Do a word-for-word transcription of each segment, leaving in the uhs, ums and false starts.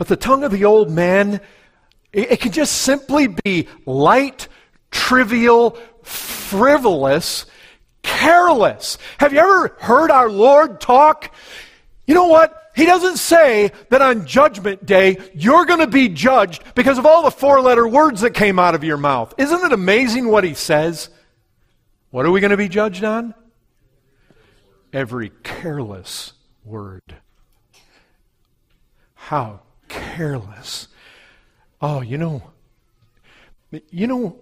But the tongue of the old man, it, it can just simply be light, trivial, frivolous, careless. Have you ever heard our Lord talk? You know what? He doesn't say that on Judgment Day you're going to be judged because of all the four-letter words that came out of your mouth. Isn't it amazing what he says? What are we going to be judged on? Every careless word. How careless. Oh, you know, you know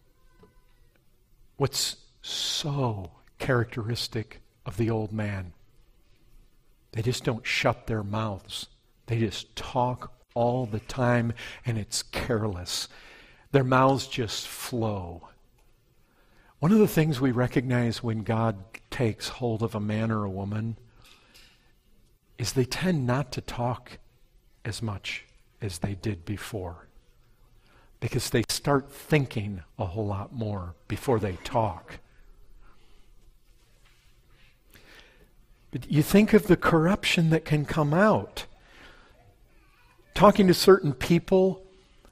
what's so characteristic of the old man? They just don't shut their mouths. They just talk all the time, and it's careless. Their mouths just flow. One of the things we recognize when God takes hold of a man or a woman is they tend not to talk as much as they did before, because they start thinking a whole lot more before they talk. But you think of the corruption that can come out. Talking to certain people,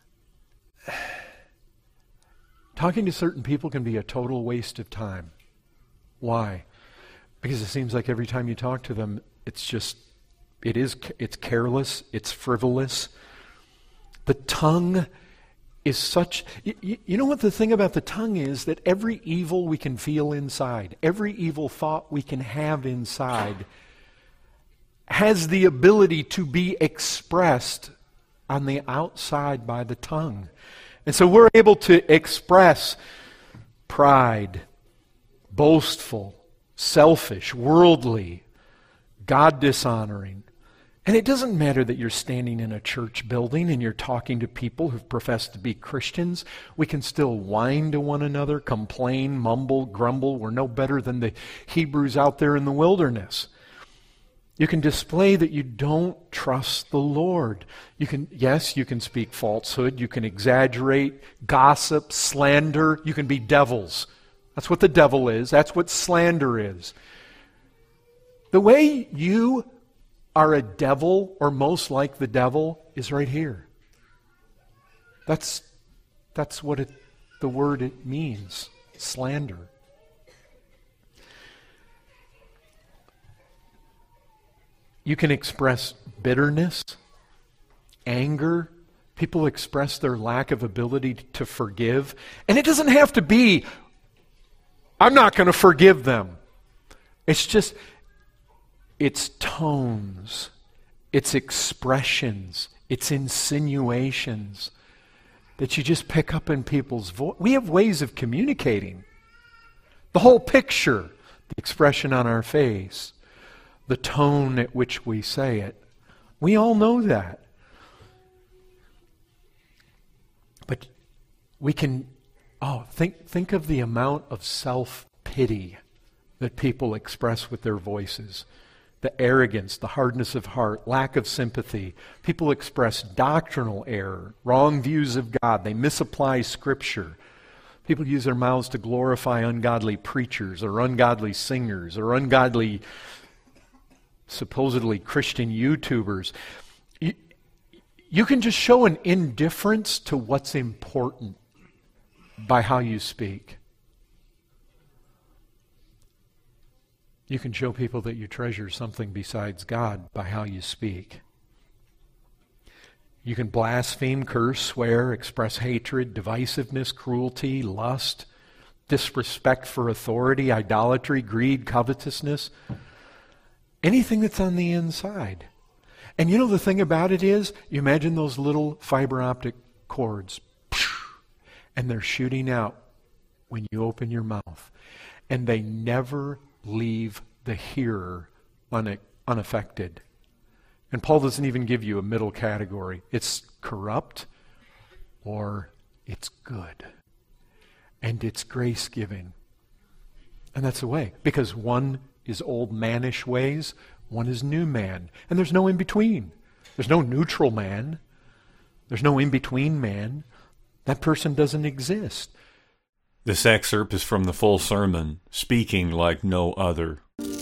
talking to certain people can be a total waste of time. Why? Because it seems like every time you talk to them, it's just, it is, it's careless, it's frivolous. The tongue is such, you, you know what the thing about the tongue is? That every evil we can feel inside, every evil thought we can have inside has the ability to be expressed on the outside by the tongue. And so we're able to express pride, boastful, selfish, worldly, God-dishonoring. And it doesn't matter that you're standing in a church building and you're talking to people who profess to be Christians. We can still whine to one another, complain, mumble, grumble. We're no better than the Hebrews out there in the wilderness. You can display that you don't trust the Lord. You can, yes, you can speak falsehood. You can exaggerate, gossip, slander. You can be devils. That's what the devil is. That's what slander is. The way you are a devil, or most like the devil, is right here. That's, that's what it, the word it means, slander. You can express bitterness, anger. People express their lack of ability to forgive. And it doesn't have to be, I'm not going to forgive them. It's just, it's tones, it's expressions, it's insinuations that you just pick up in people's voice. We have ways of communicating. The whole picture, the expression on our face, the tone at which we say it. We all know that. But we can, oh, think, think of the amount of self-pity that people express with their voices. The arrogance, the hardness of heart, lack of sympathy. People express doctrinal error, wrong views of God. They misapply Scripture. People use their mouths to glorify ungodly preachers or ungodly singers or ungodly, supposedly Christian YouTubers. You, you can just show an indifference to what's important by how you speak. You can show people that you treasure something besides God by how you speak. You can blaspheme, curse, swear, express hatred, divisiveness, cruelty, lust, disrespect for authority, idolatry, greed, covetousness. Anything that's on the inside. And you know the thing about it is, you imagine those little fiber optic cords, and they're shooting out when you open your mouth. And they never leave the hearer une- unaffected. And Paul doesn't even give you a middle category. It's corrupt or it's good. And it's grace-giving. And that's the way. Because one is old mannish ways, one is new man. And there's no in-between. There's no neutral man. There's no in-between man. That person doesn't exist. This excerpt is from the full sermon, Speaking Like No Other.